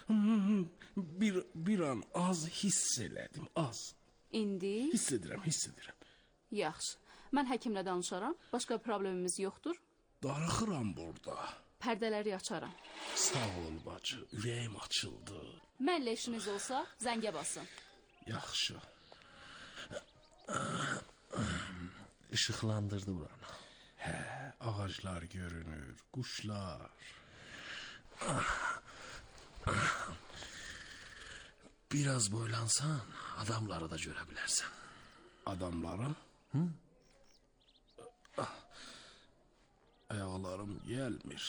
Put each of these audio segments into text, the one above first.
Bir an az hiss elədim, az. İndi? Hiss edirəm. Yaxşı. Mən həkimlə danışaram. Başqa problemimiz yoxdur. Darıxıram burada. Pərdələri açaram. Sağ ol bacı, ürəyim açıldı. Mənlə işiniz olsa zəngə basın. Yaxşı. İşıqlandırdı buranı. Ağaclar görünür, quşlar. Biraz boylansan adamları da görə bilərsən. Adamlarım? Ayaqlarım gəlmir.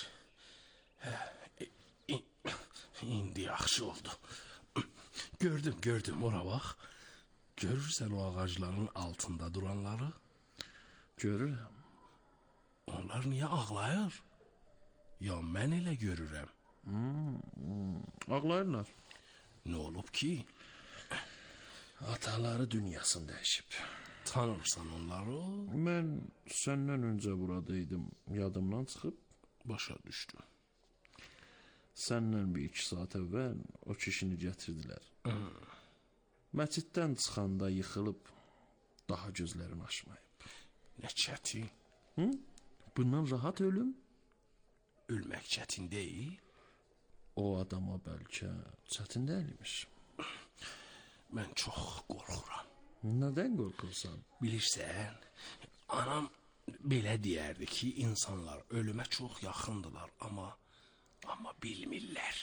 İndi yaxşı oldu. Gördüm, ora bax. Görürsən o ağacların altında duranları? Görürəm. Onlar niyə ağlayır? Ya mən elə görürəm. Ağlayırlar. Nə olub ki? Ataları dünyasını dəyişib. Tanırsan onları? Mən səndən öncə buradaydım. Yadımdan çıxıb. Başa düşdüm. Səndən bir 2 saat əvvəl o kişini gətirdilər. Məsciddən çıxanda yıxılıb. Daha gözlərini açmayıb. Nə çətin. Bundan rahat ölüm. Ölmək çətin deyil. O adama bəlkə çətin deyilmiş. Mən çox qorxuram. Nədən qorxursan? Bilirsən, anam belə deyərdi ki, insanlar ölümə çox yaxındılar, amma bilmirlər.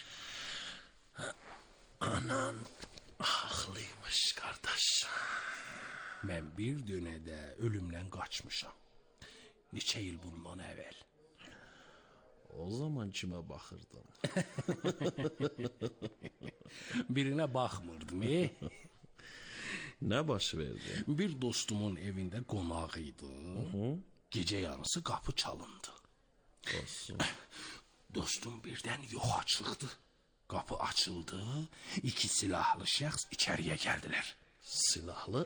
Anan haqlıymış, qardaş. Mən bir dönədə ölümdən qaçmışam. Neçə il bundan əvvəl. O zaman kimə baxırdın? Birinə baxmırdım, Nə baş verdi? Bir dostumun evində qonaq idi. Gecə yarısı qapı çalındı. Olsun. Dostum birdən yoxa çıxdı. Qapı açıldı. 2 silahlı şəxs içəriyə gəldilər. Silahlı?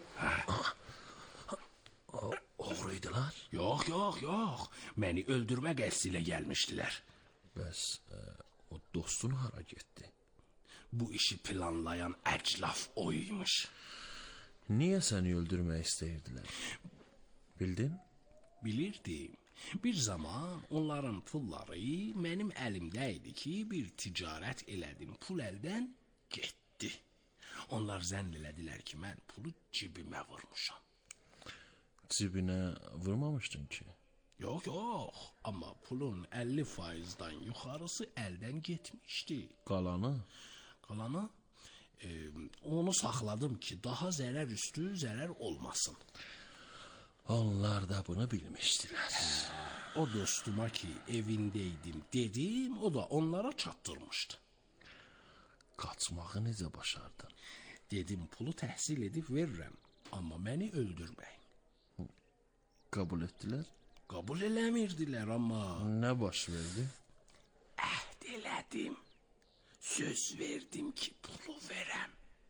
Oğruydular? Yox. Məni öldürmə qəsdi ilə gəlmişdilər. Bəs o dostun hara getdi? Bu işi planlayan əclaf o imiş. Niyə səni öldürmək istəyirdilər? Bildin? Bilirdim. Bir zaman onların pulları mənim əlimdə idi ki, bir ticarət elədim. Pul əldən getdi. Onlar zənn elədilər ki, mən pulu cibimə vurmuşam. Cibinə vurmamışdın ki? Yox. Amma pulun 50%-dan yuxarısı əldən getmişdi. Qalanı? Qalanı? Onu saxladım ki, daha zərər üstü zərər olmasın. Onlar da bunu bilmişdilər. O dostuma ki, evindeydim dedim, o da onlara çatdırmışdı. Qaçmağı necə başardın? Dedim, pulu təhsil edib verirəm, amma məni öldürməyin. Qəbul etdilər? Qəbul eləmirdilər, amma... Nə baş verdi? Əhd elədim. Söz verdim ki, pulu verəm.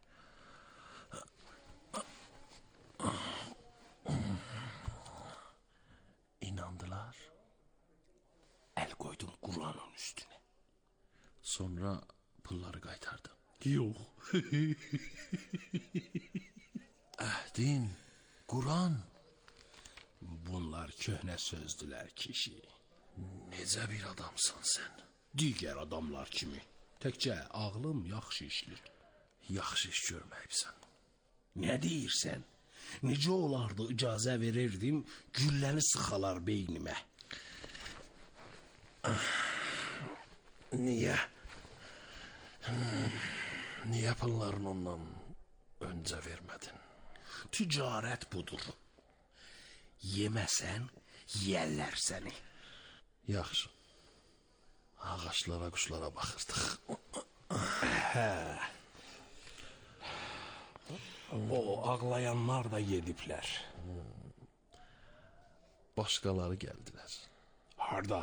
İnandılar. Əl qoydum Quranın üstünə. Sonra pulları qaytardın. Yox. Əhdin, Quran. Bunlar köhnə sözdülər kişi. Necə bir adamsan sən? Digər adamlar kimi. Təkcə ağlım yaxşı işlir. Yaxşı iş görməyibsən. Nə deyirsən? Necə olardı icazə verirdim, gülləni sıxalar beynimə. Niyə? Niyə pullarını ondan öncə vermədin? Ticarət budur. Yeməsən, yiyərlər səni. Yaxşı. Ağaçlara, quşlara baxırdıq. O ağlayanlar da yediblər. Başqaları gəldilər. Harda?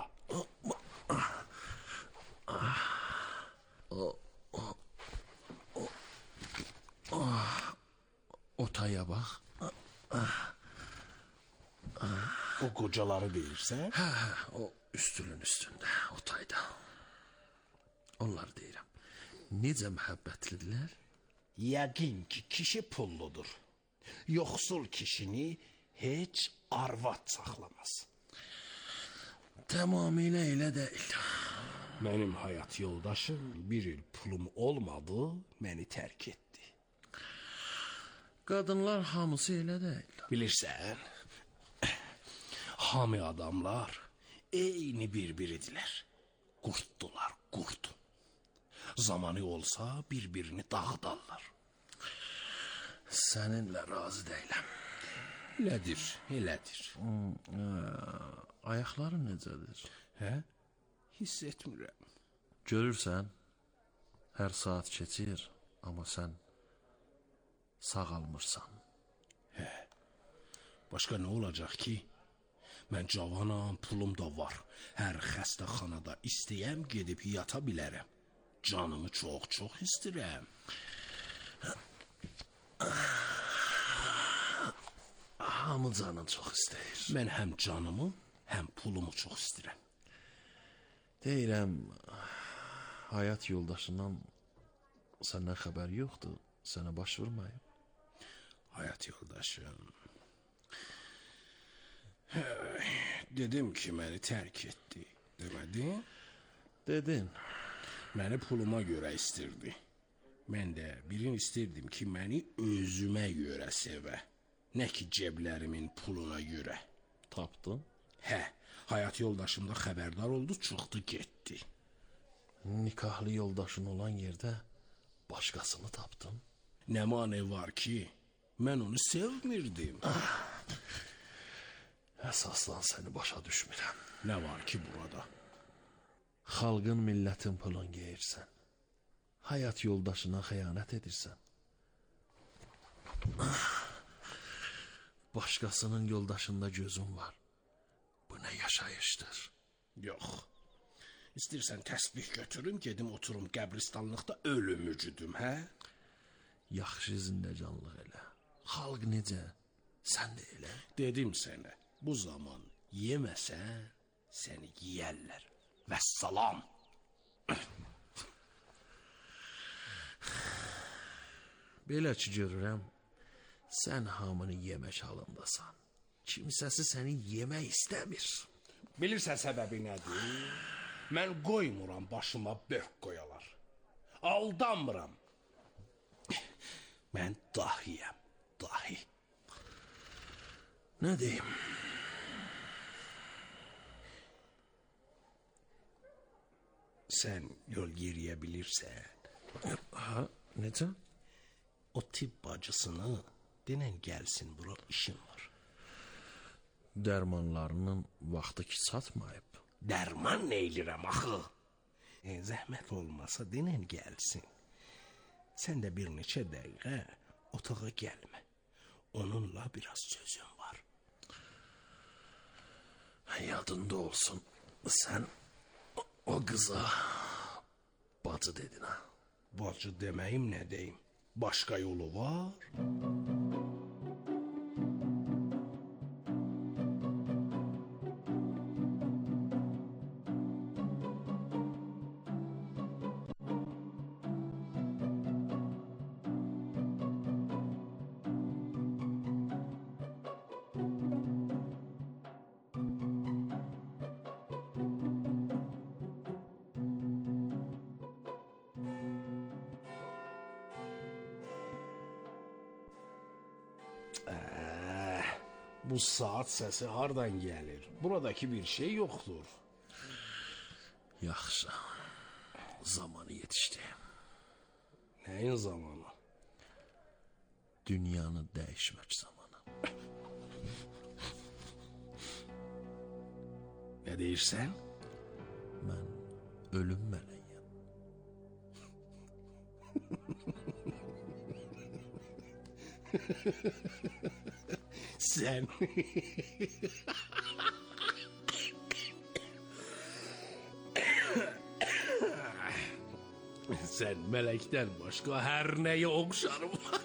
O taya bax. O qocaları deyirsən? O üstünün üstündə, o tayda. Onlar deyirəm. necə məhəbbətlidirlər? Yəqin ki, kişi pulludur. Yoxsul kişini heç arvad saxlamaz. Tamamilə elə deyil. Mənim həyat yoldaşım bir il pulum olmadı, məni tərk etdi. Qadınlar hamısı elə deyil. Bilirsən, hamı adamlar eyni bir-biridirlər. Qurtdular, qurt. Zamanı olsa bir-birini dağıdarlar. Səninlə razı deyiləm. Elədir, elədir. Ayaqların necədir? Hə? Hiss etmirəm. Görürsən, hər saat keçir, amma sən sağalmırsan. Başqa nə olacaq ki? Mən cavanam, pulum da var. Hər xəstəxanada istəyəm, gedib yata bilərəm. Canımı çox-çox istəyirəm. Hamı canın çox istəyir. Mən həm canımı, həm pulumu çox istəyirəm. Deyirəm, həyat yoldaşından səndən xəbər yoxdur, sənə baş vurmayıb. Həyat yoldaşım. Dedim ki, məni tərk etdi. Demədin? Dedin. Məni puluma görə istirdi. Mən də birini istirdim ki, məni özümə görə sevə. Nə ki, ceblərimin puluna görə. Tapdın? Hə, həyat yoldaşım da xəbərdar oldu, çıxdı, getdi. Nikahlı yoldaşın olan yerdə başqasını tapdın. Nə mane var ki, mən onu sevmirdim. Əsaslan səni başa düşmürəm. Nə var ki burada? Xalqın, millətin pulun geyirsən. Həyat yoldaşına xəyanət edirsən. Başqasının yoldaşında gözün var. Bu nə yaşayışdır? Yox. İstəyirsən təsbih götürüm, gedim oturum qəbristanlıqda ölüm ücüdüm, hə? Yaxşı zindəcanlıq elə. Xalq necə? Sən də elə. Dedim sənə, bu zaman yeməsən, səni yeyərlər. Vəssalam. Belə ki görürəm, sən hamını yemək halındasan. Kimsəsi səni yemək istəmir. Bilirsən səbəbi nədir? Mən qoymuram başıma bök qoyalar. Aldanmıram. Mən dahiyəm, dahi. Nə deyim? Sən yol yeriyə bilirsən. Ha, necə? O tibb bacısını denən gəlsin, bura işim var. Dərmanlarının vaxtı ki çatmayıb. Dərman nə elirəm axı? Zəhmət olmasa denən gəlsin. Sən də bir neçə dəqiqə otağa gəlmə. Onunla biraz sözüm var. Yadında olsun, sən o qıza bacı dedin ha. Bacı deməyim nə deyim? Başqa yolu var? Bu saat səsi hardan gəlir? Buradakı bir şey yoxdur. Yaxşı, zamanı yetişdi. Nəyin zamanı? Dünyanı dəyişmək zamanı. Nə deyirsən? Mən ölüm mələyəm. Sən... Sən mələkdən başqa hər nəyə oxşarım var.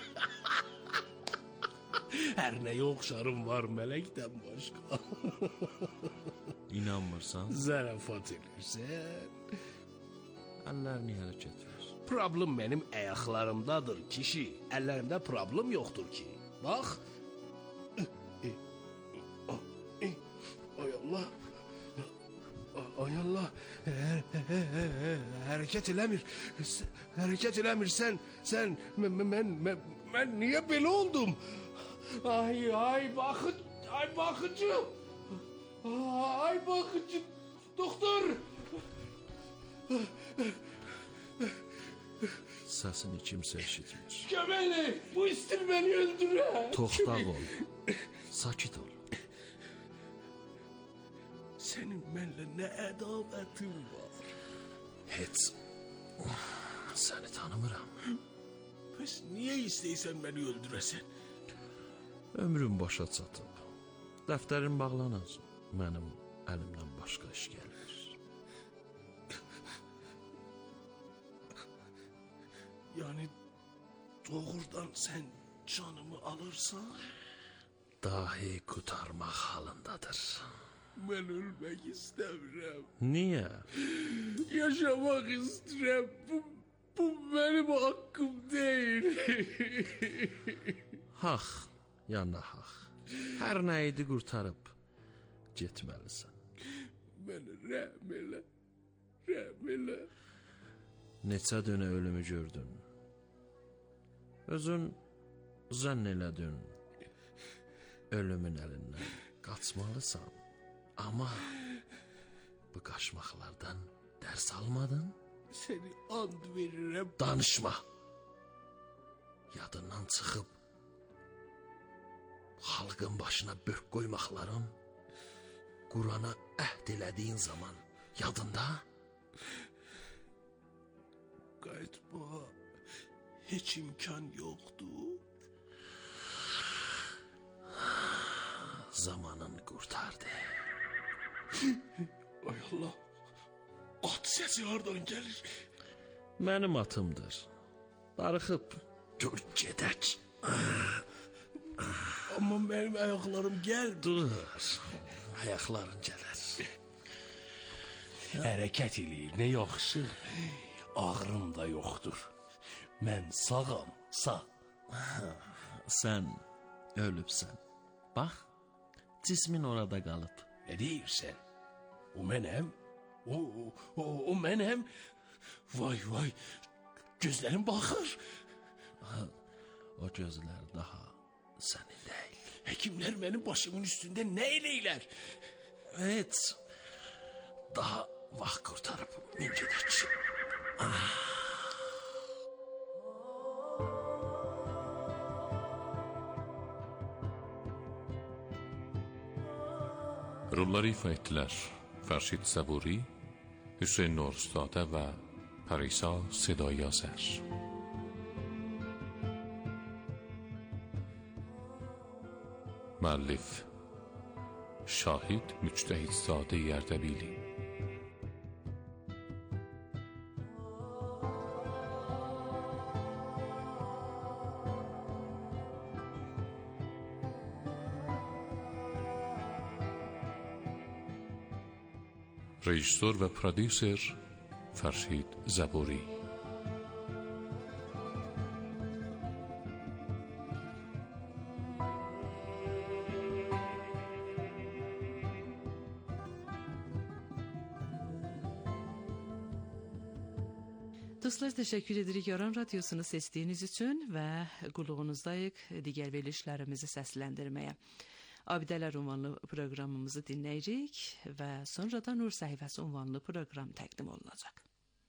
Hər nəyə oxşarım var mələkdən başqa. İnanmırsan? Zarafat edirsən. Əllərini hərəkət ver. Problem mənim ayaqlarımdadır kişi. Əllərimdə problem yoxdur ki. Bax. Ay Allah. Ay Allah. Hərəkət eləmir. Hərəkət eləmir. Sən mən niyə belə oldum? Ay baxıcı. Ay baxıcı. Doktor. Səsini kimsə eşitmir. Gömeli, bu istir beni öldürür. Toxtaq ol. Sakit ol. Senin benimle ne ədavətin var? Heç. Səni tanımıram. Pes niye isteysen beni öldürəsən? Ömrüm başa çatıb. Dəftərin bağlanır. Mənim əlimdən başqa iş gəlir. Yani doğrudan sen canımı alırsan? Dahi kurtarmaq halındadır. Ben ölmek istemiyorum. Niyə? Yaşamak istiyorum. Bu benim hakkım değil. Haq, yana haq. Hər nə idi qurtarıb getməlisən. Beni rəhm elə. Rəhm elə. Neçə dönə ölümü gördün. Özün zənn elədin. Ölümün əlindən qaçmalısan. Amma bu qaçmaqlardan dərs almadın. Seni and veririm. Danışma. Yadından çıxıb xalqın başına bök qoymaqların Qurana əhd elədiyin zaman yadında? Qayıtmağa heç imkan yoxdur. Zamanın qurtardı. Ay Allah. At səsi hardan gəlir? Mənim atımdır. Darıxıb dur gedək. Amma mənim ayaqlarım gəlmir. Dur. Ayaqların gələr. Hərəkət eləyir, nə yaxşı. Ağrım da yoxdur. Mən sağam, sağ. Sən ölübsən. Bax, cismin orada qalıb. Nə deyirsən? O mənəm? O mənəm? Vay, gözlərim baxır. O gözlər daha sənin deyil. Həkimlər mənim başımın üstündə nə eləyirlər? Heç. Daha vaxt qurtarıb min gedək. Rolları ifa etdilər Fərşid Səburi, Hüseyn Nurstadə və Parisa Sedai Azər. Müəllif Şahid Müctəhidzadə Ərdəbili. Rejissor və prodüser Fərşid Səburi. Dostlar, təşəkkür edirik Yoran Radiosunu seçdiyiniz üçün və qulluğunuzdayıq digər verilişlərimizi səsləndirməyə. Abidələr ünvanlı proqramımızı dinləyirik və sonra da Nur səhifəsi ünvanlı proqram təqdim olunacaq.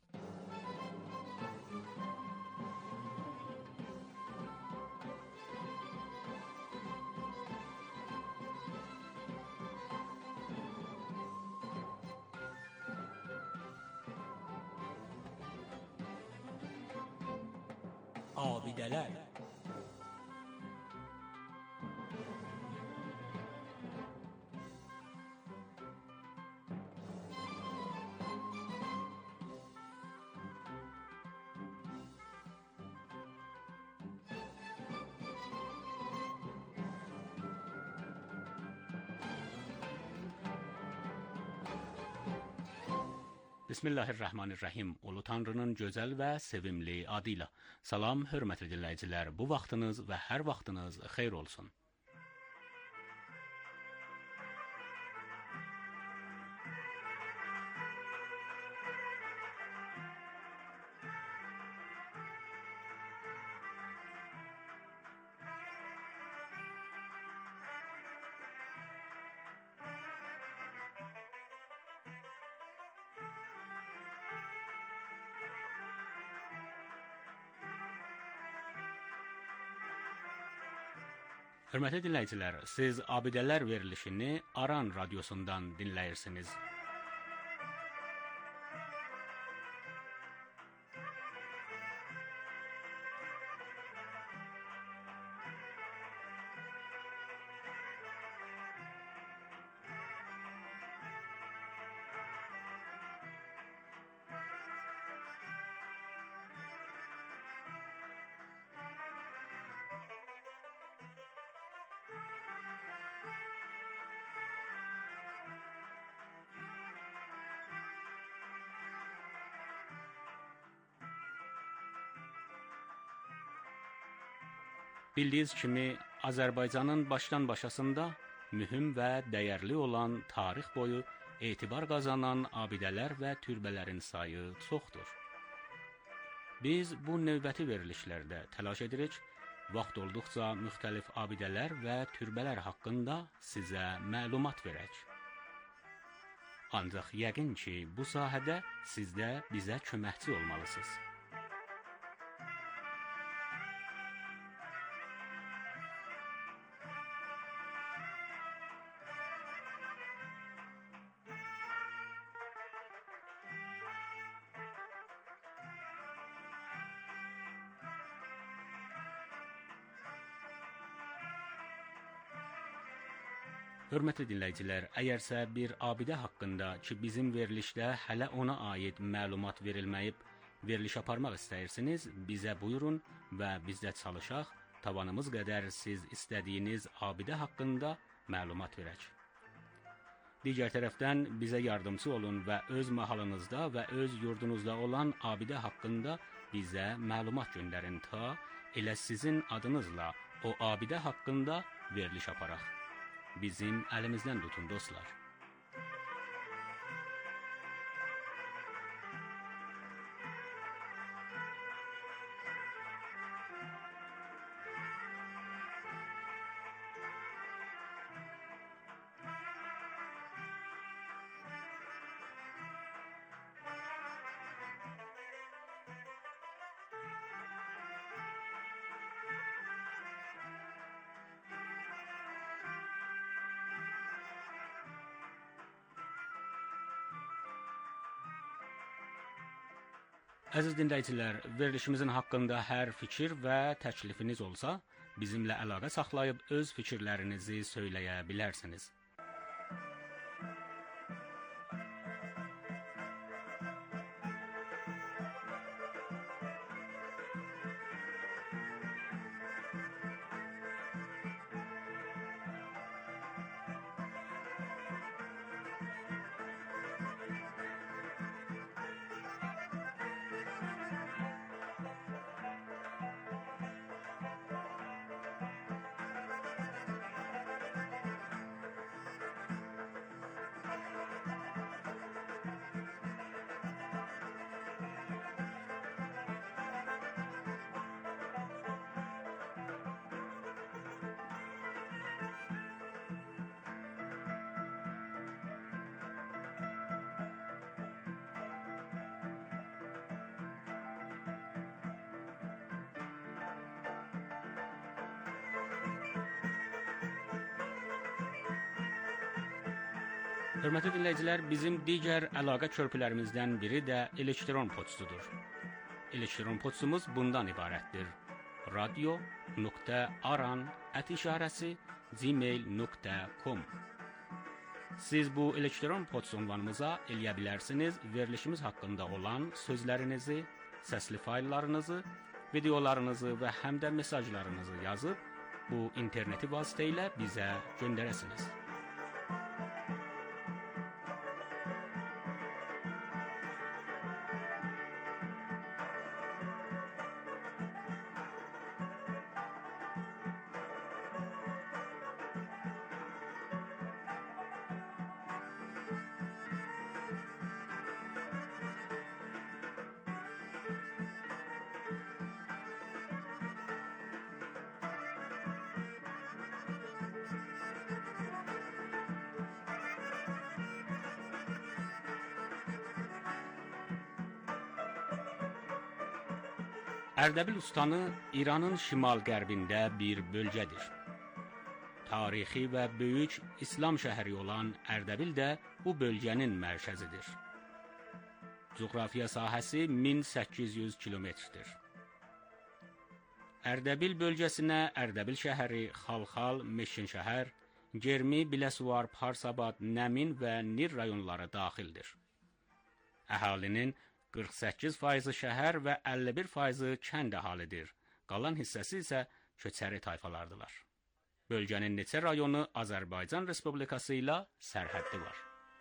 Abidələr. Bismillahirrahmanirrahim. Ulu Tanrının gözəl və sevimli adıyla. Salam, hörmətli dinləyicilər. Bu vaxtınız və hər vaxtınız xeyir olsun. Hörmətli dinləyicilər, siz Abidələr verilişini Aran radiosundan dinləyirsiniz. Bildiyiniz kimi, Azərbaycanın başdan-başasında mühüm və dəyərli olan tarix boyu etibar qazanan abidələr və türbələrin sayı çoxdur. Biz bu növbəti verilişlərdə təlaş edirik, vaxt olduqca müxtəlif abidələr və türbələr haqqında sizə məlumat verək. Ancaq yəqin ki, bu sahədə siz də bizə köməkçi olmalısınız. Hörmətli dinləyicilər, əgərsə bir abidə haqqında ki, bizim verilişdə hələ ona aid məlumat verilməyib, veriliş aparmaq istəyirsiniz, bizə buyurun və bizdə çalışaq, tavanımız qədər siz istədiyiniz abidə haqqında məlumat verək. Digər tərəfdən bizə yardımcı olun və öz mahalınızda və öz yurdunuzda olan abidə haqqında bizə məlumat göndərin ta elə sizin adınızla o abidə haqqında veriliş aparaq. Bizim əlimizdən tutun, dostlar. Əziz dinləyicilər, verilişimizin haqqında hər fikir və təklifiniz olsa, bizimlə əlaqə saxlayıb öz fikirlərinizi söyləyə bilərsiniz. Hörmətli dinləyicilər, bizim digər əlaqə körpülərimizdən biri də elektron poçtudur. Elektron poçtumuz bundan ibarətdir: radio.aran@gmail.com. Siz bu elektron poçt ünvanımıza eləyə bilərsiniz, verilişimiz haqqında olan sözlərinizi, səsli fayllarınızı, videolarınızı və həm də mesajlarınızı yazıb, bu interneti vasitə ilə bizə göndərəsiniz. Ərdəbil ustanı İranın şimal-qərbində bir bölgədir. Tarixi və böyük İslam şəhəri olan Ərdəbil də bu bölgənin mərkəzidir. Coğrafiya sahəsi 1800 kilometrdir. Ərdəbil bölgəsinə Ərdəbil şəhəri, Xalxal, Meşinşəhər, Germi, Biləsuvar, Parsabad, Nəmin və Nir rayonları daxildir. Əhalinin 48% şəhər və 51% kənd əhalidir. Qalan hissəsi isə köçəri tayfalardılar. Bölgənin neçə rayonu Azərbaycan Respublikası ilə sərhəddi var.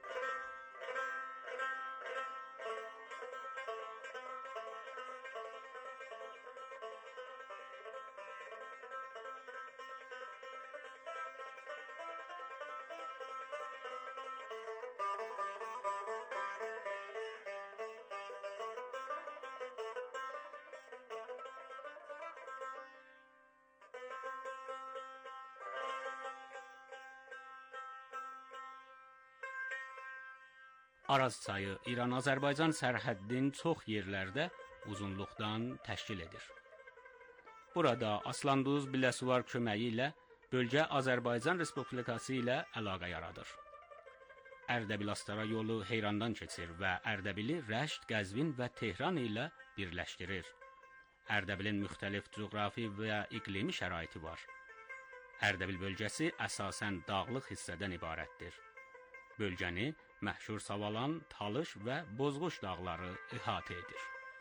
Araz çayı İran-Azərbaycan sərhəddinin çox yerlərdə uzunluqdan təşkil edir. Burada Aslanduz, Biləsuvar köməyi ilə bölgə Azərbaycan Respublikası ilə əlaqə yaradır. Ərdəbil-Astara yolu Heyrandan keçir və Ərdəbili Rəşd, Qəzvin və Tehran ilə birləşdirir. Ərdəbilin müxtəlif coğrafi və iqlimi şəraiti var. Ərdəbil bölgəsi əsasən dağlıq hissədən ibarətdir. Bölgəni məşhur Savalan, Talış və Bozquş dağları əhatə edir.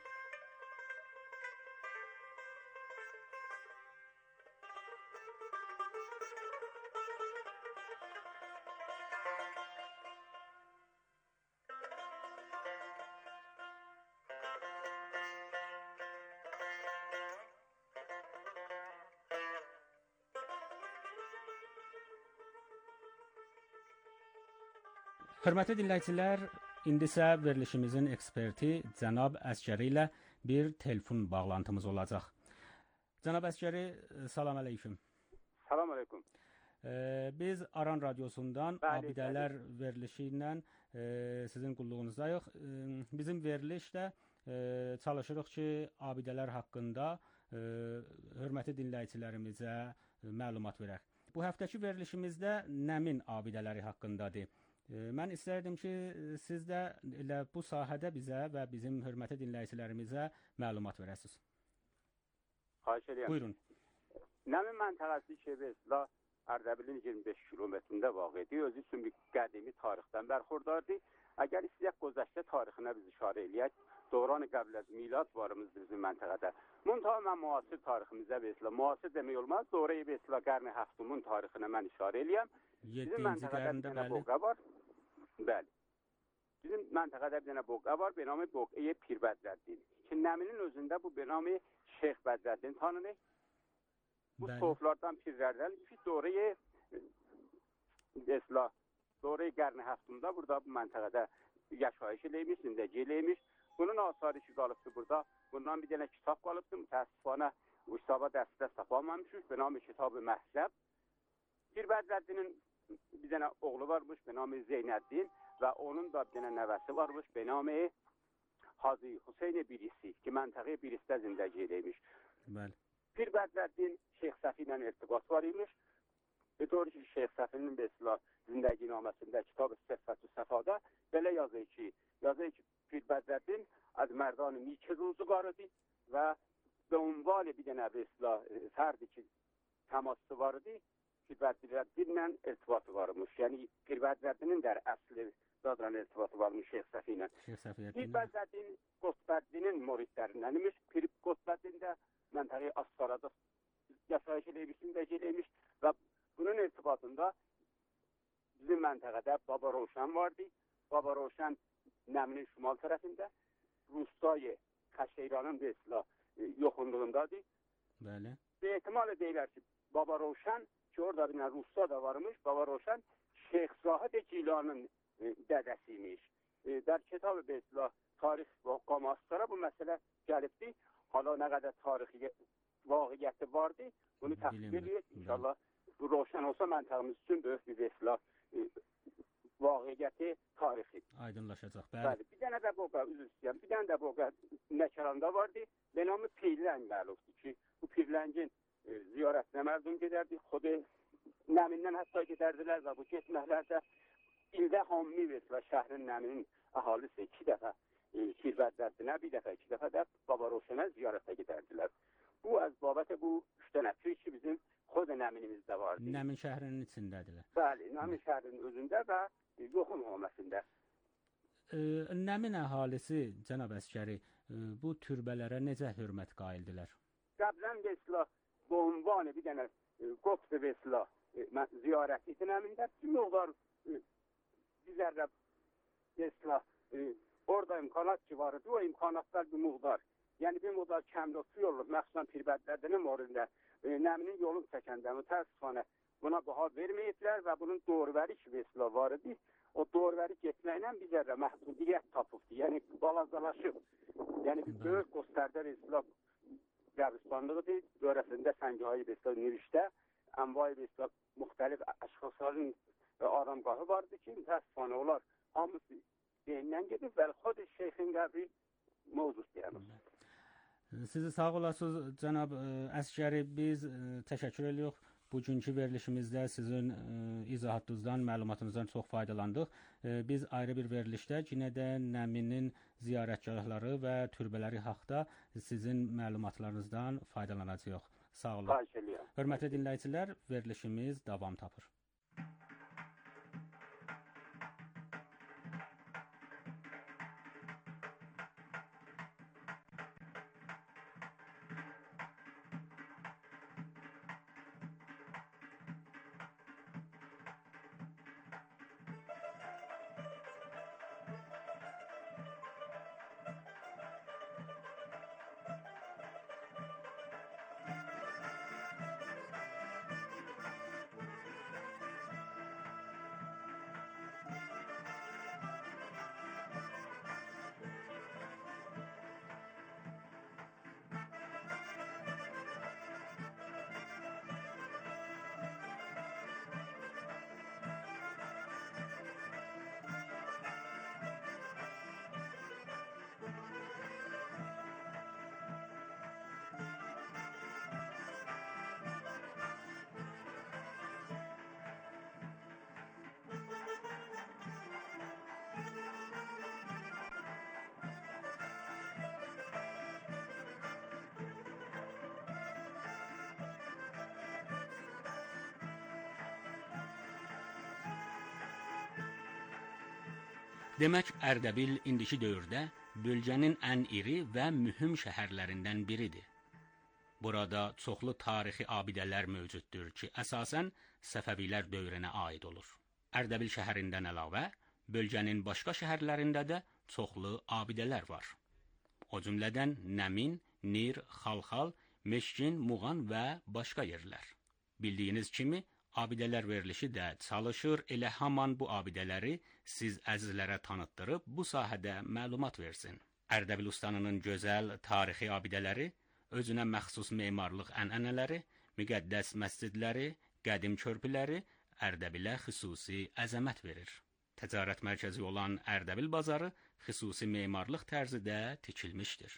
Hörmətli dinləyicilər, indi isə verilişimizin eksperti cənab Əsgəri ilə bir telefon bağlantımız olacaq. Cənab Əsgəri, salam əleyküm. Salam əleyküm. Biz Aran Radyosundan Abidələr verilişi ilə sizin qulluğunuzdayıq. Bizim verilişdə çalışırıq ki, abidələr haqqında hörmətli dinləyicilərimizə məlumat verək. Bu həftəki verilişimizdə Nəmin abidələri haqqındadır. Mən istərdim ki, siz də elə bu sahədə bizə və bizim hörmətli dinləyicilərimizə məlumat verəsiniz. Xahiş edirəm. Buyurun. Nəmin məntəqəsi ki, Vesla Ərdəbilin 25 kilometrində vaqidir. Özü üçün bir qədimi tarixdən bərxurdardır. Əgər istəyək Qozəşdə tarixinə biz işarə eləyək, Dövran-ı Qəblə milad varımızdır bizim məntəqədə. Müntəha mən müasir tariximizə Vesla, müasir demək olmaz, Dövrəyi Vesla Qarni Həftumun tarixinə mən işarə eləyəm. Bizim məntəqədə bir dənə boqa var. Bəli. Bizim məntəqədə bir dənə boqa var, benamı boqaya Pir Bədrəddin. Ki, Nəminin özündə bu benamı Şeyx Bədrəddin tanınır. Bu soğuflardan pirlərdən ki, Dövrəyi Vesla, Dövrəyi Qarni Həftumda burada bu məntəqədə yaşayış eləymiş, zindəgi eləymiş. Bunun asarı ki, qalıbdır burada. Bundan bir dənə kitab qalıbdır. Mütəəssifanə bu kitaba dəstə tapamamışıq. Benamı Kitab-ı Məhzəb. Pir Bədrəddinin bir dənə oğlu varmış, benamı Zeynəddin və onun da bir dənə nəvəsi varmış, benamı Hacı Hüseyn Birisi ki, məntəqə Birisdə zindəgi eləymiş. Pir Bədrəddin Şeyx Səfi ilə irtibat var imiş. Doğru ki, Şeyx Səfinin mesela zindəgi naməsində Kitab-ı Səffətü Səfada belə yazır ki, Pir Bədrəddin az mərdan-ı miki ruzuqarıdır və ünvali bir dənə mesela fərdi ki, təması vardı. Pir Bədrəddinlə irtibatı varmış. Yəni Pir Bədrəddinin də əsli zadran irtibatı varmış Şeyx Səfi ilə. Pir Bədrəddin Qotbəddinin muridlərindən imiş. Pir Qotbəddin də məntəqə Astarada yaşayış eləymiş və bunun irtibatında bizim məntəqədə Baba Roşan vardı. Baba Roşan Nəminin şimal tərəfində, Rustayı Xəşeyranın yoxunluğundadır. Və ehtimal edəylər ki, Baba Roşan ki, orada bir Rusta da varmış, Baba Roşan Şeyx Zahid Cilanın dədəsiymiş. Der kitab-ı Besla tarix və qamaslara bu məsələ gəlibdir. Hala nə qədər tarixi vaqiyyəti vardı, bunu təqdim edirik. İnşallah bu Roşan olsa məntəqimiz üçün böyük bir Besla vaqiəti tarixi. Aydınlaşacaq. Bəli. Bir dənə də bu üzr istəyirəm. Bir dənə də bu Nəçəranda vardı. Benamı Pirləng məlumdur ki, bu Pirləngin ziyarətinə mərdum gedərdik. Xodu Nəmindən hətta gedərdilər və bu getməklərdə ildə hammi və şəhrin Nəminin əhalisi 2 dəfə Kirvəddərdinə, bir dəfə, 2 dəfə də Babaroşenə ziyarətə gedərdilər. Bu əzbabətə bu 3 dənə pir ki, bizim Xod Nəminimizdə vardı. Nəmin şəhrinin içindədirlər. Bəli, Nəmin şəhrinin özündə və yoxun olmasında. Nəmin əhalisi, cənab əsgəri, bu türbələrə necə hörmət qaildilər? Qəblən Vesla, bu ünvanı bir dənə Qopsi Vesla ziyarət idi Nəmində. Bir miqdar bizərlə Vesla orada imkanat ki vardı, o imkanatlar bir miqdar. Yəni bir miqdar kəmrotlu yolluq, məxsusən Pirbəddərdinin orada Nəminin yolunu çəkəndə mütəəssifانه buna baha verməyiblər və bunun doğrubəri ki Vesla var idi. O doğrubəri getməklə bizərlə məhdudiyyət tapıbdı. Yəni balacalaşıb. Yəni bir böyük göstərdə Vesla qəbristanlığıdır. Dörəsində Səngahı Vesla Nirişdə, Ənvay Vesla müxtəlif əşxasların adamqahı vardı ki, mütəəssifانه onlar hamısı beyindən gedib və xod şeyxin qəbri mövcud deyəmiz. Sizi sağ olasınız, cənab əsgəri. Biz təşəkkür edirik. Bugünkü verilişimizdə sizin izahatınızdan, məlumatınızdan çox faydalandıq. Biz ayrı bir verilişdə yenə də Nəminin ziyarətgahları və türbələri haqqında sizin məlumatlarınızdan faydalanacağıq. Sağ olun. Hörmətli dinləyicilər, verilişimiz davam tapır. Demək, Ərdəbil indiki dövrdə bölgənin ən iri və mühüm şəhərlərindən biridir. Burada çoxlu tarixi abidələr mövcuddur ki, əsasən Səfəvilər dövrünə aid olur. Ərdəbil şəhərindən əlavə, bölgənin başqa şəhərlərində də çoxlu abidələr var. O cümlədən Nəmin, Nir, Xalxal, Meşkin, Muğan və başqa yerlər. Bildiyiniz kimi, abidələr verilişi də çalışır elə haman bu abidələri siz əzizlərə tanıtdırıb bu sahədə məlumat versin. Ərdəbil ustanının gözəl tarixi abidələri, özünə məxsus memarlıq ənənələri, müqəddəs məscidləri, qədim körpüləri Ərdəbilə xüsusi əzəmət verir. Ticarət mərkəzi olan Ərdəbil bazarı xüsusi memarlıq tərzidə tikilmişdir.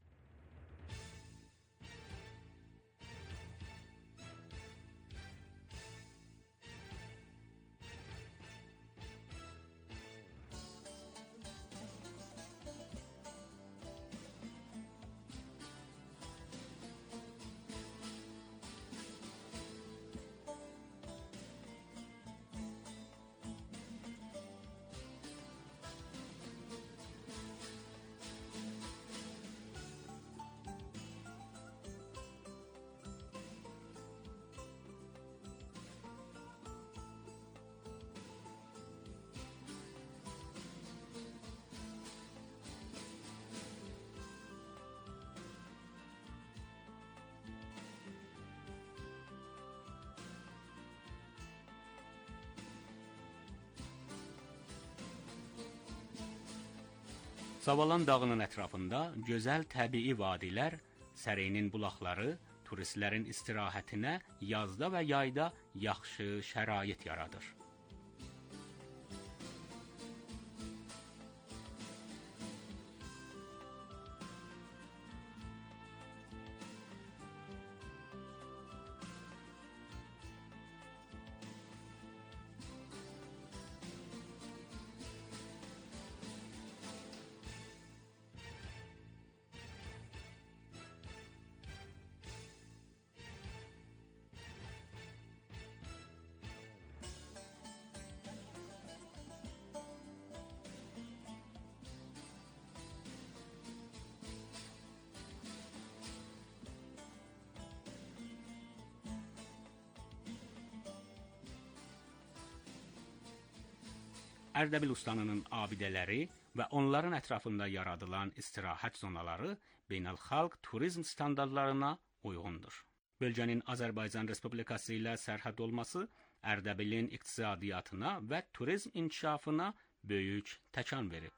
Savalan dağının ətrafında gözəl təbii vadilər, Səreynin bulaqları turistlərin istirahətinə yazda və yayda yaxşı şərait yaradır. Ərdəbil ustanının abidələri və onların ətrafında yaradılan istirahət zonaları beynəlxalq turizm standartlarına uyğundur. Bölgənin Azərbaycan Respublikası ilə sərhəd olması Ərdəbilin iqtisadiyyatına və turizm inkişafına böyük təkan verib.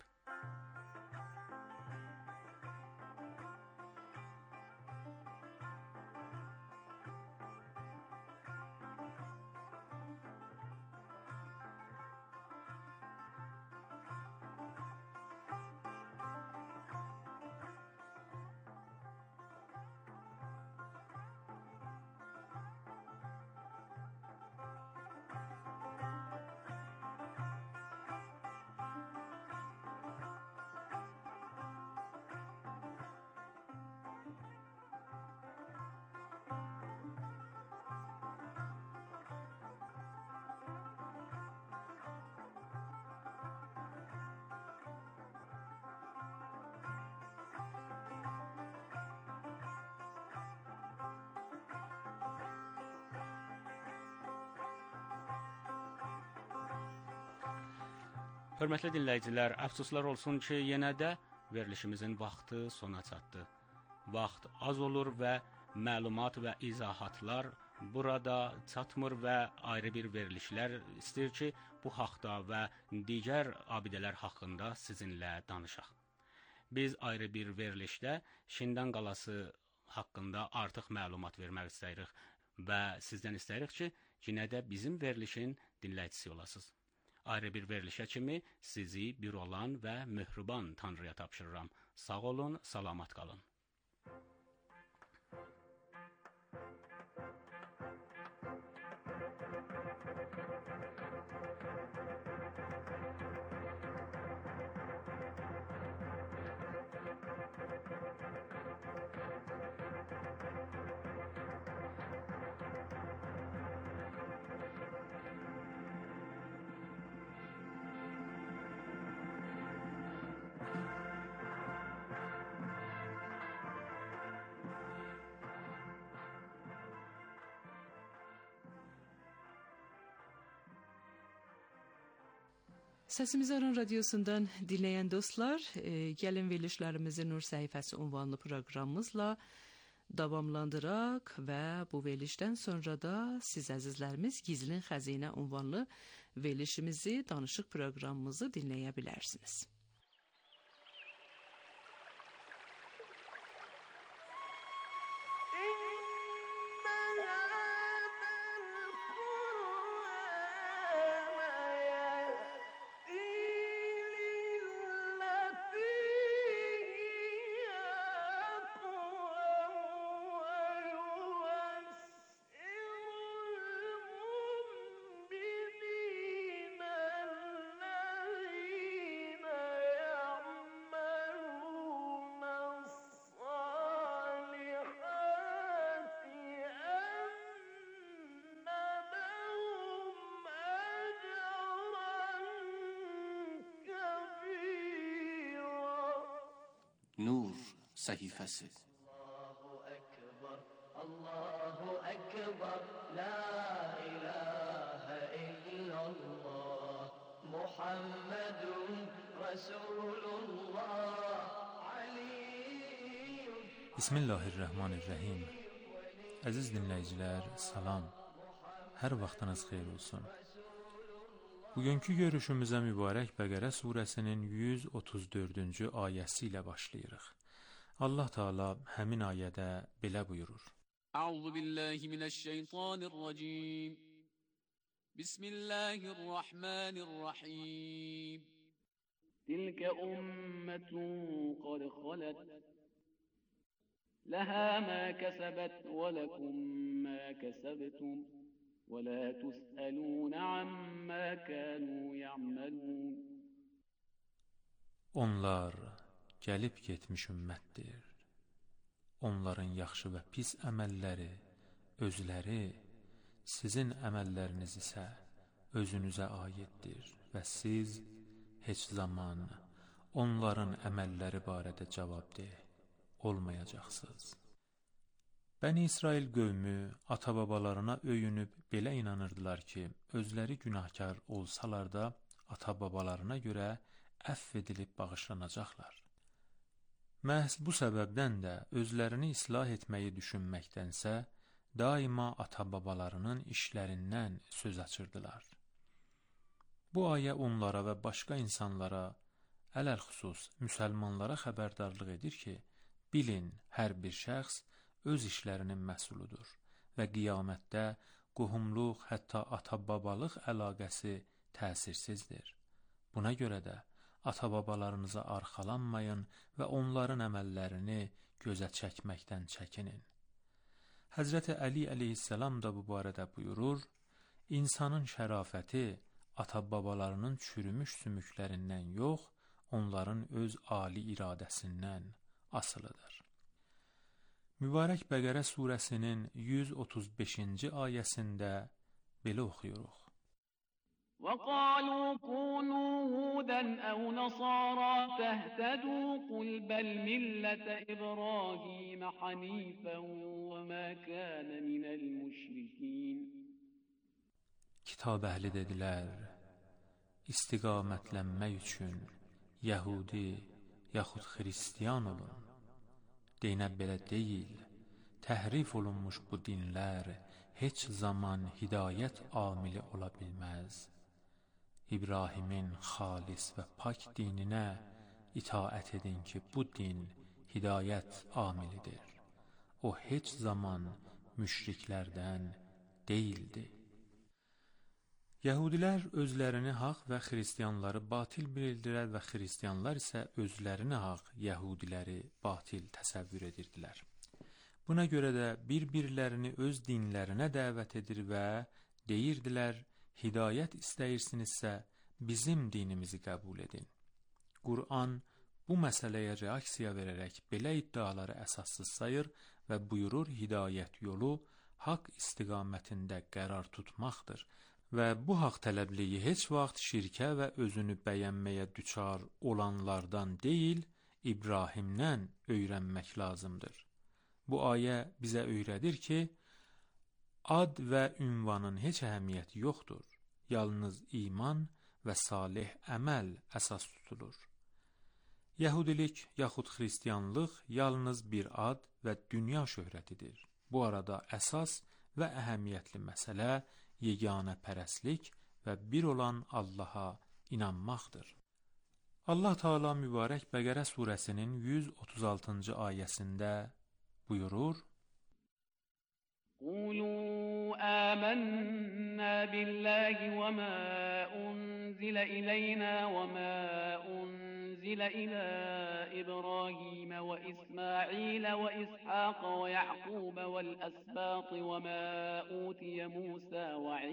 Hörmətli dinləyicilər, əfsuslar olsun ki, yenə də verilişimizin vaxtı sona çatdı. Vaxt az olur və məlumat və izahatlar burada çatmır və ayrı bir verilişlər istəyir ki, bu haqda və digər abidələr haqqında sizinlə danışaq. Biz ayrı bir verilişdə Şindan qalası haqqında artıq məlumat vermək istəyirik və sizdən istəyirik ki, yenə də bizim verilişin dinləyicisi olasınız. Ayrı bir verilişə kimi sizi bir olan və möhriban Tanrıya tapşırıram. Sağ olun, salamat qalın. Səsimizi Aran Radiosundan dinləyən dostlar, gəlin verilişlərimizi Nur Səhifəsi ünvanlı proqramımızla davamlandıraq və bu verilişdən sonra da siz əzizlərimiz Gizlin Xəzinə ünvanlı verilişimizi, danışıq proqramımızı dinləyə bilərsiniz. Nur səhifəsi. Allahu Ekber, la ilahe illallah, Muhammedun Resulullah, aliyyun. Bismillahirrahmanirrahim. Əziz dinləyicilər, salam. Hər vaxtınız xeyir olsun. Bugünkü görüşümüzə mübarək Bəqərə surəsinin 134-cü ayəsi ilə başlayırıq. Allah Teala həmin ayədə belə buyurur. Əuzu billahi minəşşeytanirracim. Bismillahirrahmanirrahim. Tilkə ummetun qad xalat. Ləhə mə kəsəbət və ləkum mə kəsəbtum. وَلَا تُسْأَلُونَ عَمَّا كَانُوا يَعْمَلُونَ. Onlar gəlib getmiş ümmətdir. Onların yaxşı və pis əməlləri, özləri, sizin əməlləriniz isə özünüzə aiddir və siz heç zaman onların əməlləri barədə cavabdeh olmayacaqsınız. Bəni İsrail qövmü ata-babalarına öyünüb belə inanırdılar ki, özləri günahkar olsalar da ata-babalarına görə əfv edilib bağışlanacaqlar. Məhz bu səbəbdən də özlərini islah etməyi düşünməkdənsə, daima ata-babalarının işlərindən söz açırdılar. Bu ayə onlara və başqa insanlara, ələlxüsus müsəlmanlara xəbərdarlıq edir ki, bilin, hər bir şəxs öz işlərinin məsuludur və qiyamətdə qohumluq, hətta ata-babalıq əlaqəsi təsirsizdir. Buna görə də ata-babalarınıza arxalanmayın və onların əməllərini gözə çəkməkdən çəkinin. Həzrəti Əli əleyhissalam da bu barədə buyurur, insanın şərafəti ata-babalarının çürümüş sümüklərindən yox, onların öz ali iradəsindən asılıdır. Mübarək Bəqərə surəsinin 135-ci ayəsində belə oxuyuruq. وَقَالُوا كُونُوا هُودًا أَوْ نَصَارَىٰ تَهْتَدُوا قُلْ بَلْ مِلَّةَ إِبْرَاهِيمَ حَنِيفًا وَمَا كَانَ مِنَ الْمُشْرِكِينَ. Kitab əhli dedilər, istiqamətlənmək üçün Yəhudi yaxud Xristiyan olun. Deyinə belə deyil, təhrif olunmuş bu dinlər heç zaman hidayət amili ola bilməz. İbrahimin xalis və pak dininə itaət edin ki, bu din hidayət amilidir. O heç zaman müşriklərdən deyildi. Yəhudilər özlərini haq və xristiyanları batil bilirlər və xristiyanlar isə özlərini haq, yəhudiləri batil təsəvvür edirdilər. Buna görə də bir-birlərini öz dinlərinə dəvət edir və deyirdilər, hidayət istəyirsinizsə bizim dinimizi qəbul edin. Qur'an bu məsələyə reaksiya verərək belə iddiaları əsassız sayır və buyurur, hidayət yolu haqq istiqamətində qərar tutmaqdır və bu haqq tələbliyi heç vaxt şirkə və özünü bəyənməyə düçar olanlardan deyil, İbrahimdən öyrənmək lazımdır. Bu ayə bizə öyrədir ki, ad və ünvanın heç əhəmiyyəti yoxdur. Yalnız iman və salih əməl əsas tutulur. Yəhudilik yaxud xristiyanlıq yalnız bir ad və dünya şöhrətidir. Bu arada əsas və əhəmiyyətli məsələ yeganə pərəstlik və bir olan Allaha inanmaqdır. Allah Teala mübarək Bəqərə surəsinin 136-cı ayəsində buyurur, قولوا آمنا بالله وما أنزل إلينا وما أنزل إلى إبراهيم وإسماعيل وإسحاق ويعقوب والأسباط وما أوتي موسى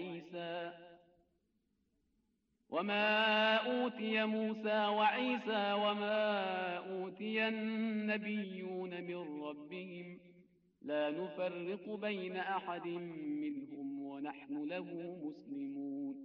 وعيسى وما أوتي النبيون من ربهم لا نفرق بين أحد منهم ونحن له مسلمون.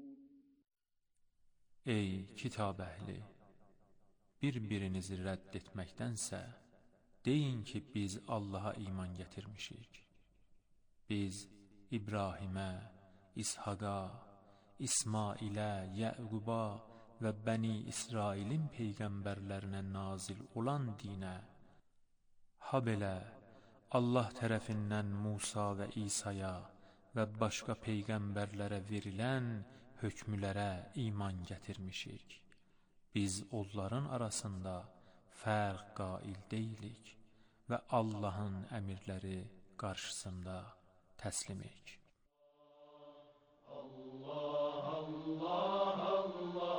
Ey kitab əhli! Bir-birinizi rədd etməkdənsə, deyin ki, biz Allaha iman gətirmişik. Biz İbrahimə, İshaqa, İsmailə, Yəquba və Bəni İsrailin peyğəmbərlərinə nazil olan dinə, habelə Allah tərəfindən Musa və İsa'ya və başqa peyğəmbərlərə verilən hökmlərə iman gətirmişik. Biz onların arasında fərq qail deyilik və Allahın əmirləri qarşısında təslimik. Allah, Allah, Allah.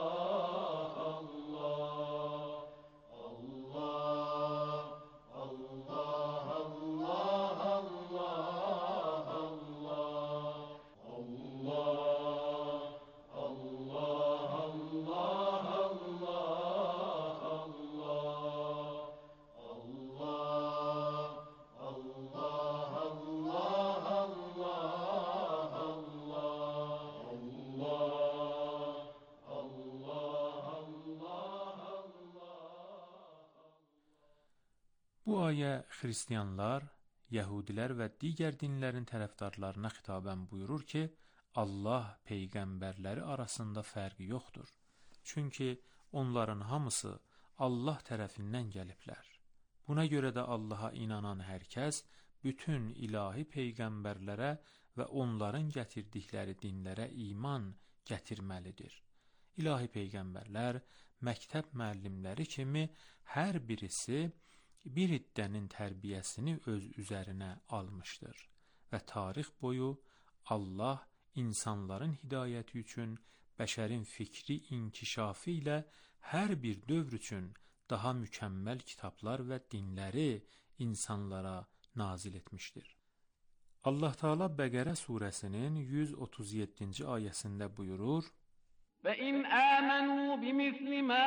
Bu ayə xristiyanlar, yəhudilər və digər dinlərin tərəfdarlarına xitabən buyurur ki, Allah peyğəmbərləri arasında fərqi yoxdur. Çünki onların hamısı Allah tərəfindən gəliblər. Buna görə də Allaha inanan hər kəs bütün ilahi peyğəmbərlərə və onların gətirdikləri dinlərə iman gətirməlidir. İlahi peyğəmbərlər məktəb müəllimləri kimi hər birisi bir iddənin tərbiyəsini öz üzərinə almışdır və tarix boyu Allah insanların hidayəti üçün bəşərin fikri inkişafı ilə hər bir dövr üçün daha mükəmməl kitablar və dinləri insanlara nazil etmişdir. Allah Teala Bəqərə surəsinin 137-ci ayəsində buyurur: فَإِنْ آمَنُوا بِمِثْلِ مَا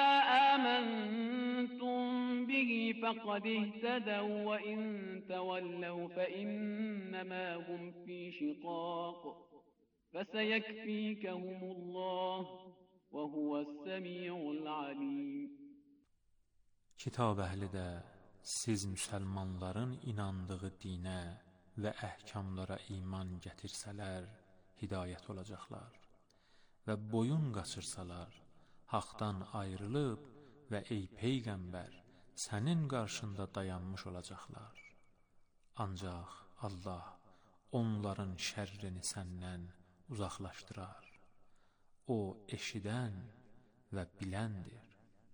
آمَنْتُمْ بِهِ فَقَدِ اهْتَدَوْا وَإِنْ تَوَلَّوْا فَإِنَّمَا هُمْ فِي شِقَاقٍ فَسَيَكْفِيكَهُمُ اللَّهُ وَهُوَ السَّمِيعُ الْعَلِيمُ. Kitab əhli də siz müsəlmanların inandığı dinə və əhkamlara iman gətirsələr hidayət olacaqlar və boyun qaçırsalar haqdan ayrılıb və ey Peyğəmbər sənin qarşında dayanmış olacaqlar. Ancaq Allah onların şərrini səndən uzaqlaşdırar. O eşidən və biləndir.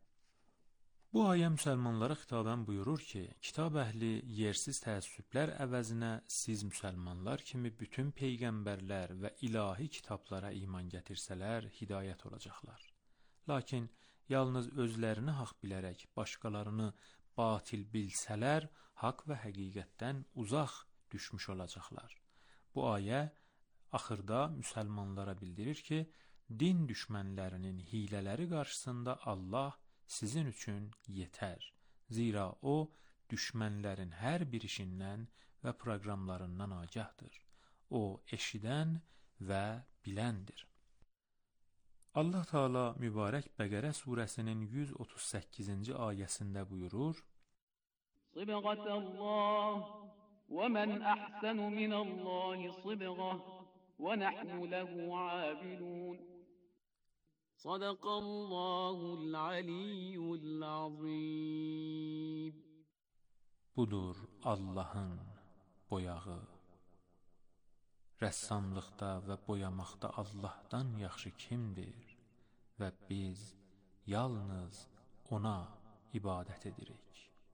Bu ayə müsəlmanlara xitabən buyurur ki, kitab əhli yersiz təəssüblər əvəzinə siz müsəlmanlar kimi bütün peyğəmbərlər və ilahi kitablara iman gətirsələr hidayət olacaqlar. Lakin yalnız özlərini haqq bilərək başqalarını batil bilsələr, haqq və həqiqətdən uzaq düşmüş olacaqlar. Bu ayə axırda müsəlmanlara bildirir ki, din düşmənlərinin hilələri qarşısında Allah sizin üçün yetər. Zira o, düşmənlərin hər bir işindən və proqramlarından agahdır. O, eşidən və biləndir. Allah Teala mübarək Bəqərə surəsinin 138-ci ayəsində buyurur: Sıbğətəllah və mən əhsənu minəllahi sıbğəh və nəhnu ləhu abidun. Sadaqallahul aliyyul azim. Budur Allahın boyağı. Rəssamlıqda və boyamaqda Allahdan yaxşı kimdir və biz yalnız ona ibadət edirik.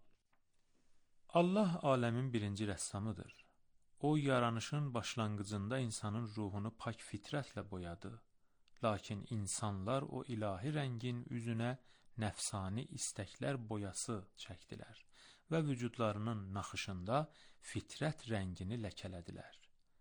Allah aləmin birinci rəssamıdır. O, yaranışın başlanğıcında insanın ruhunu pak fitrətlə boyadı. Lakin insanlar o ilahi rəngin üzünə nəfsani istəklər boyası çəkdilər və vücudlarının naxışında fitrət rəngini ləkələdilər.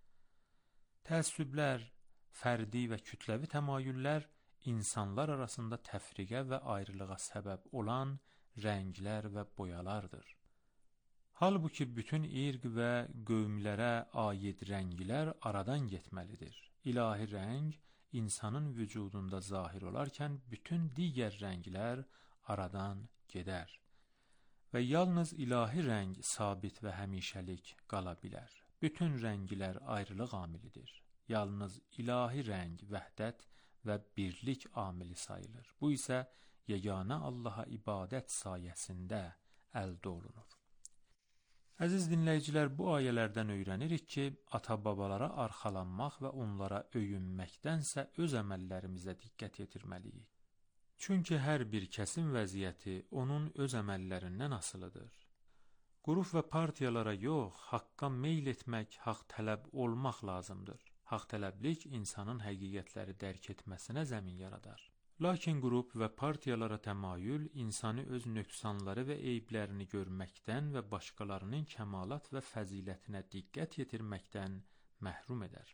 Təəssüblər, fərdi və kütləvi təmayüllər insanlar arasında təfriqə və ayrılığa səbəb olan rənglər və boyalardır. Halbuki bütün irq və qövmlərə aid rənglər aradan getməlidir. İlahi rəng insanın vücudunda zahir olarkən bütün digər rənglər aradan gedər və yalnız ilahi rəng sabit və həmişəlik qala bilər. Bütün rənglər ayrılıq amilidir. Yalnız ilahi rəng vəhdət və birlik amili sayılır. Bu isə yeganə Allaha ibadət sayəsində əldə olunur. Əziz dinləyicilər, bu ayələrdən öyrənirik ki, ata-babalara arxalanmaq və onlara öyünməkdənsə öz əməllərimizə diqqət yetirməliyik. Çünki hər bir kəsin vəziyyəti onun öz əməllərindən asılıdır. Qrup və partiyalara yox, haqqa meyl etmək, haqq tələb olmaq lazımdır. Haqq tələblik insanın həqiqətləri dərk etməsinə zəmin yaradar. Lakin qrup və partiyalara təmayül insanı öz nöqsanları və eyblərini görməkdən və başqalarının kəmalat və fəzilətinə diqqət yetirməkdən məhrum edər.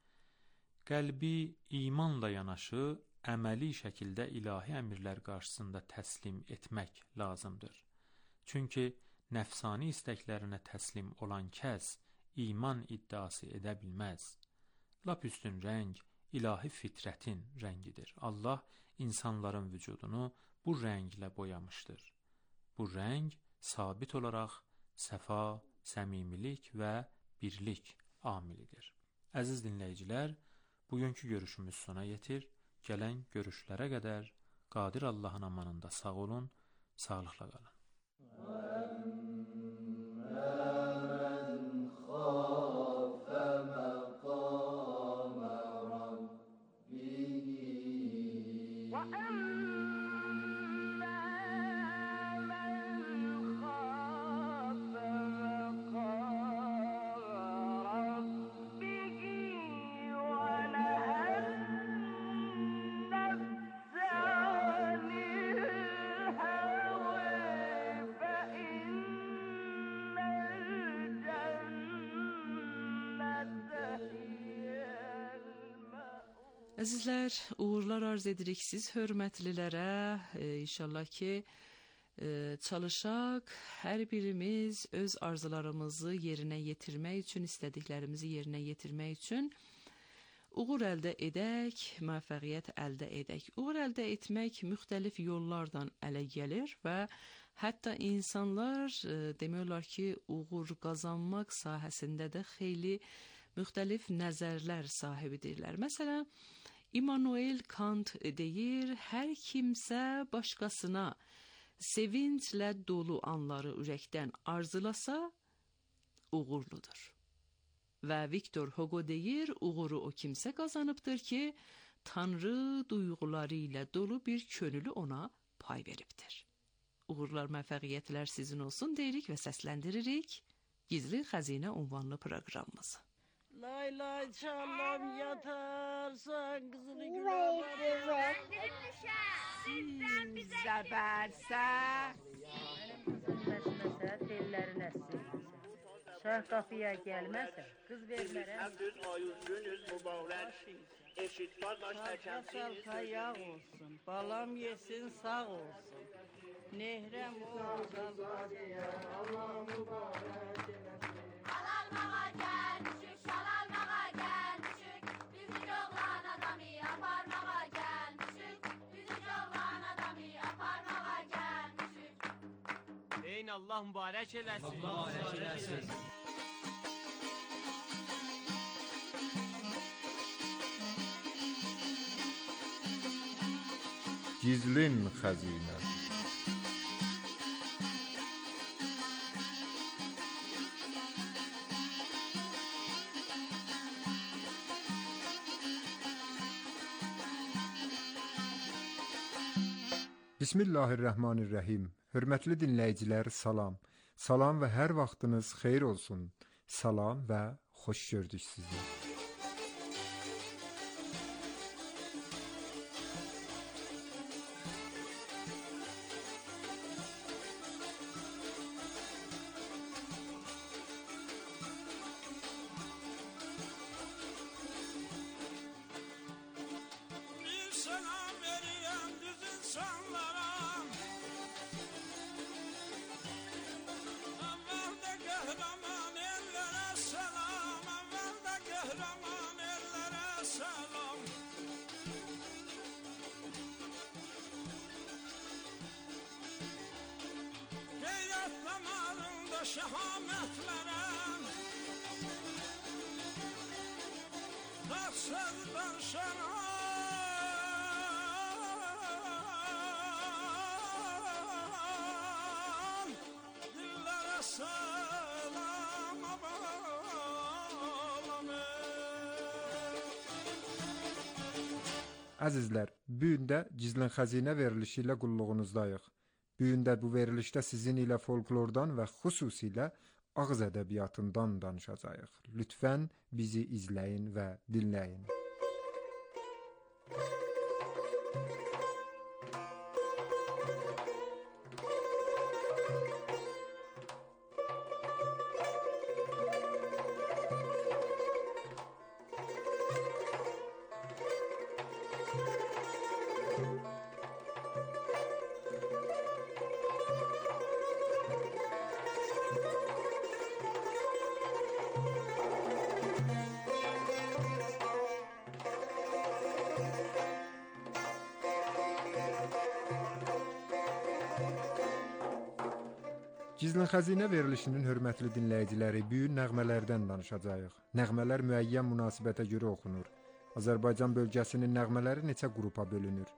Qəlbi imanla yanaşı, əməli şəkildə ilahi əmirlər qarşısında təslim etmək lazımdır. Çünki nəfsani istəklərinə təslim olan kəs iman iddiası edə bilməz. Lap üstün rəng ilahi fitrətin rəngidir. Allah insanların vücudunu bu rənglə boyamışdır. Bu rəng sabit olaraq səfa, səmimilik və birlik amilidir. Əziz dinləyicilər, bugünkü görüşümüz sona yetir. Gələn görüşlərə qədər Qadir Allahın amanında sağ olun, sağlıqla qalın. Əzizlər, uğurlar arz edirik siz hörmətlilərə. İnşallah ki, çalışaq, hər birimiz öz arzularımızı yerinə yetirmək üçün, istədiklərimizi yerinə yetirmək üçün uğur əldə edək, müvəffəqiyyət əldə edək. Uğur əldə etmək müxtəlif yollardan ələ gəlir və hətta insanlar demək olar ki, uğur qazanmaq sahəsində də xeyli müxtəlif nəzərlər sahibidirlər. Məsələn, İmmanuel Kant deyir, hər kimsə başqasına sevinclə dolu anları ürəkdən arzulasa, uğurludur. Və Victor Hugo deyir, uğuru o kimsə qazanıbdır ki, Tanrı duyğuları ilə dolu bir könülü ona pay veribdir. Uğurlar, müvəffəqiyyətlər sizin olsun deyirik və səsləndiririk Gizli Xəzinə unvanlı proqramımızı. Lay lay çalam yatarsan kızını güle Sizden bize verse benim kızım meşmese tellerin essin. Şah kapıya gelmezse kız vermere. Düz ayüzünüz mübarek eşit kardeş erkensiniz. Yağ olsun, balam yesin sağ olsun. Nehrem olsun. Allah mübarek Alalmağa gelmişik, şalalmağa gelmişik. Bizi yoğlan adamı yaparmağa gelmişik. Bizi yoğlan adamı yaparmağa gelmişik. Deyin Allah mübarek eləsin. Mübarek eləsin. Gizlin xəzinə. Bismillahirrahmanirrahim. Hörmətli dinləyicilər, salam. Salam və hər vaxtınız xeyir olsun. Salam və xoş gördük sizi. Şehametlere Taksızdan şeran Dillere selam Əzizlər, bu gün də Gizlin Xəzinə verilişi ilə qulluğunuzdayıq. Bu gün də bu verilişdə sizin ilə folklordan və xüsusilə ağız ədəbiyyatından danışacağıq. Lütfən bizi izləyin və dinləyin. Gizlin Xəzinə verilişinin hörmətli dinləyiciləri, bu gün nəğmələrdən danışacağıq. Nəğmələr müəyyən münasibətə görə oxunur. Azərbaycan bölgəsinin nəğmələri neçə qrupa bölünür.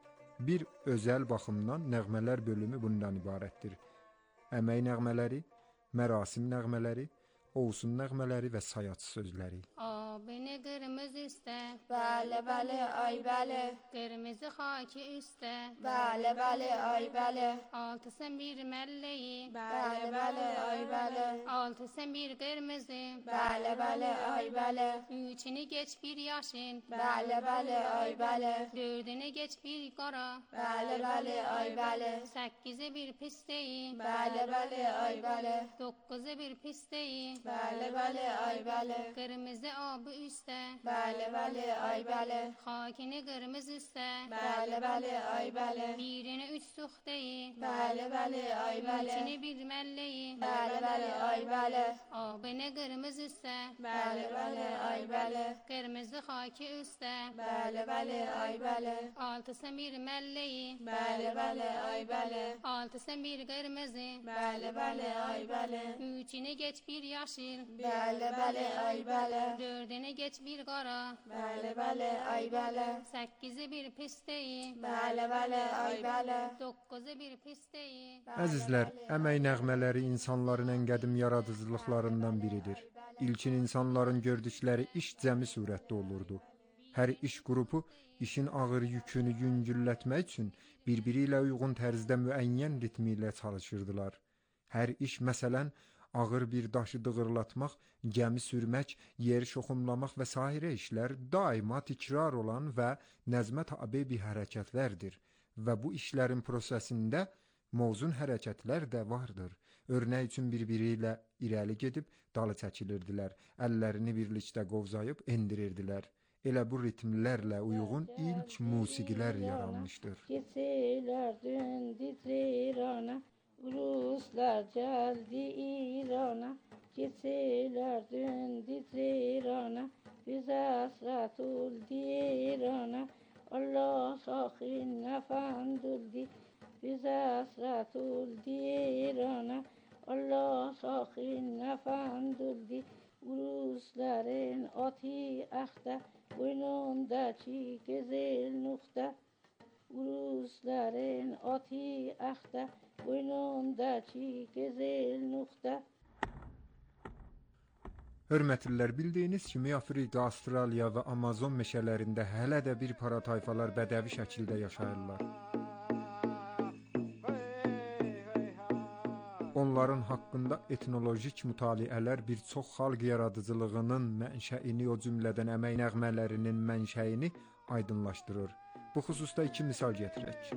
Bir özəl baxımdan nəğmələr bölümü bundan ibarətdir. Əmək nəğmələri, mərasim nəğmələri, olsun nəğmələri və sayaç sözləri. Abini qırmızı üstə, bəli, bəli, ay bəli. Qırmızı xaki üstə, bəli, bəli, ay bəli. Altı sən bir məlləyi, bəli, bəli, ay bəli. Altı sən bir qırmızı, bəli, bəli, ay bəli. Üçünü geç bir yaşıl, bəli, bəli, ay bəli. Dördünü geç bir qara, bəli, bəli, ay bəli. Səkkizi bir pisteyi, bəli, bəli, ay bəli. Dokkuzu bir pisteyi, bəli, bəli, ay bəli. Qırmızı abı üstə, bəli, bəli, ay bəli. Xakini qırmızı üstə, bəli, bəli, ay bəli. Birini üç suxdeyi, bəli, bəli, ay bəli. Üçünü bir məlleyi, bəli, bəli, ay bəli. Abini qırmızı üstə, bəli, bəli, ay bəli. Qırmızı xaki üstə, bəli, bəli, ay bəli. Altısı bir məlleyi, bəli, bəli, ay bəli. Altısı bir qırmızı, bəli, bəli, ay bəli. Üçünü geç bir yaşıl, bəli, bəli, ay bəli. Dördünü geç bir qara, bəli, bəli, ay bəli. Səkkizi bir pisteyi, bəli, bəli, ay bəli. Dokkuzu bir pisteyi. Əzizlər, əmək nəğmələri insanların ən qədim yaradıcılıqlarından biridir. İlkin insanların gördükləri iş cəmi surətdə olurdu. Hər iş qrupu işin ağır yükünü yüngüllətmək üçün bir-biri ilə uyğun tərzdə müəyyən ritmi ilə çalışırdılar. Hər iş, məsələn, ağır bir daşı dığırlatmaq, gəmi sürmək, yer şoxumlamaq və s. işlər daima təkrar olan və nəzmə tabe bir hərəkətlərdir və bu işlərin prosesində mövzun hərəkətlər də vardır. Örnək üçün bir-biri ilə irəli gedib dalı çəkilirdilər, əllərini birlikdə qovzayıb endirirdilər. Elə bu ritmlərlə uyğun ilk musiqilər yaranmışdır. Keçilərdin titreyirana, Ruslar gəldi İrana, keçilərdin titreyirana, biz əsrət oldu İrana, Allah şaxin nəfəndildi, biz əsrət oldu İrana, Allah şaxin nəfəndildi, Rusların atı əxtə, boynundakı qızıl nöqtə, Rusların atı əxtə, boynundakı qızıl nöqtə. Hörmətlilər, bildiyiniz kimi Afrika, Avstraliya və Amazon meşələrində hələ də bir para tayfalar bədəvi şəkildə yaşayırlar. Onların haqqında etnolojik mütaliələr bir çox xalq yaradıcılığının mənşəini, o cümlədən əmək nəğmələrinin mənşəyini aydınlaşdırır. Bu xüsusda iki misal gətirək.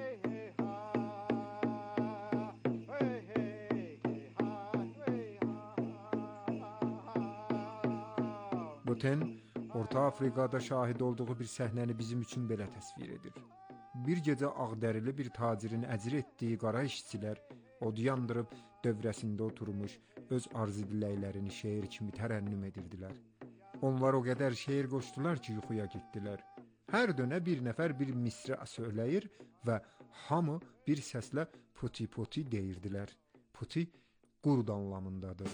Boten, Orta Afrikada şahid olduğu bir səhnəni bizim üçün belə təsvir edir. Bir gecə ağdərili bir tacirin əcr etdiyi qara işçilər od yandırıb dövrəsində oturmuş öz arzu diləklərini şeir kimi tərənnüm edirdilər. Onlar o qədər şeir qoşdular ki, yuxuya getdilər. Hər dönə bir nəfər bir misra söyləyir və hamı bir səslə poti poti deyirdilər. Poti qurd anlamındadır.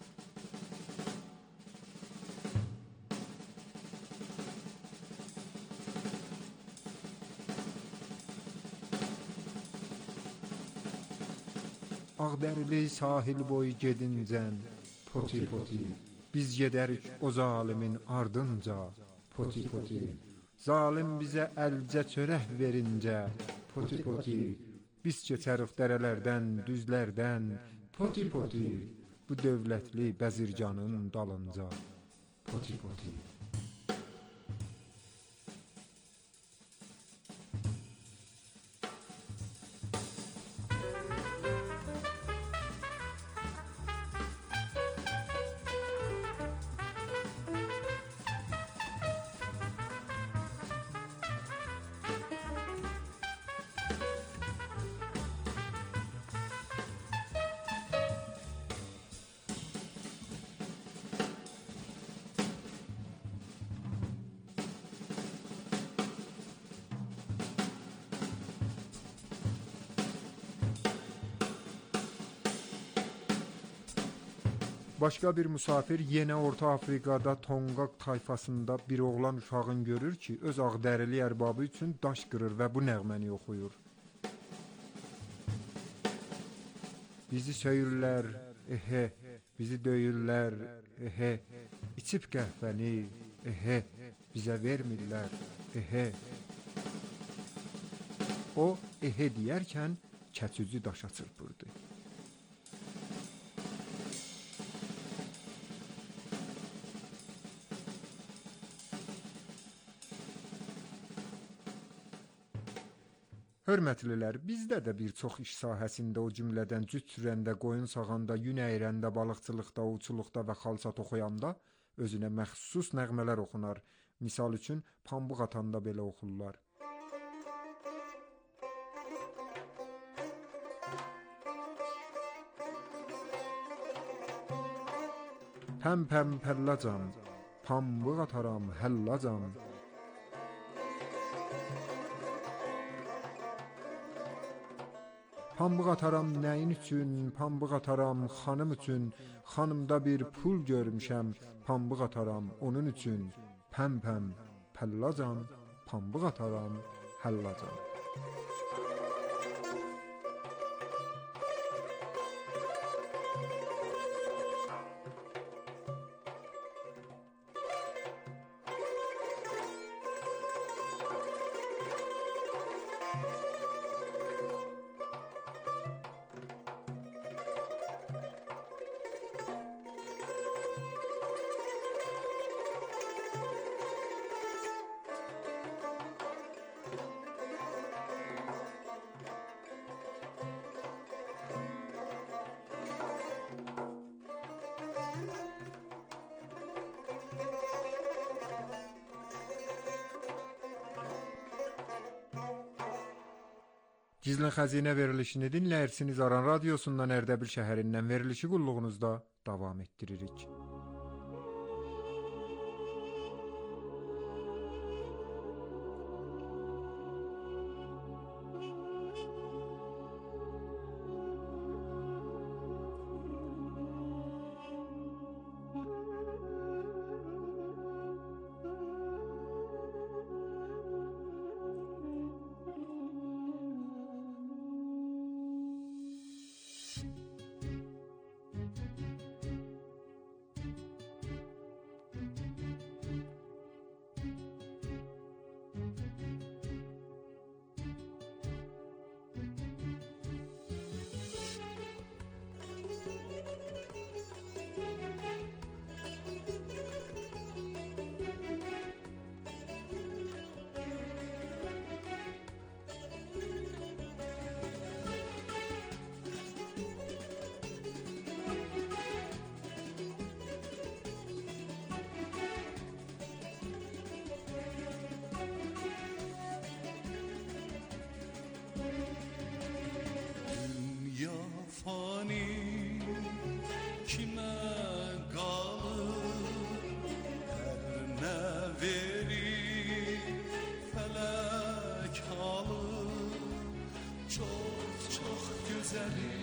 Ağdərli sahil boyu gedincən, poti poti, biz gedərik o zalimin ardınca, poti poti. Zalim bizə əlcə çörək verincə, poti poti, biz keçərik dərələrdən, düzlərdən, poti poti, bu dövlətli bəzircanın dalınca, poti poti. Başqa bir musafir yenə Orta Afrikada Tonqaq tayfasında bir oğlan uşağın görür ki, öz ağdərili ərbabı üçün daş qırır və bu nəğməni oxuyur. Bizi söyürlər, ehe, bizi döyürlər, ehe, içib qəhvəni, ehe, bizə vermirlər, ehe. O, ehe deyərkən keçücü daşa çırpırdı. Hörmətlilər, bizdə də bir çox iş sahəsində o cümlədən cüt sürəndə, qoyun sağanda, yün əyirəndə, balıqçılıqda, ovçuluqda və xalçat oxuyanda özünə məxsus nəğmələr oxunar. Misal üçün, pambıq atanda belə oxurlar. Pəm-pəm pəllacam, pambıq ataram həllacam. Pambıq ataram nəyin üçün, pambıq ataram xanım üçün, xanımda bir pul görmüşəm, pambıq ataram onun üçün, pəm-pəm pəllacam, pambıq ataram həllacam. Gizlin xəzinə verilişini dinləyirsiniz. Aran radiosundan Ərdəbil şəhərindən verilişi qulluğunuzda davam etdiririk. Fani kime kalır, her ne verir felek alır, çok çok güzelim.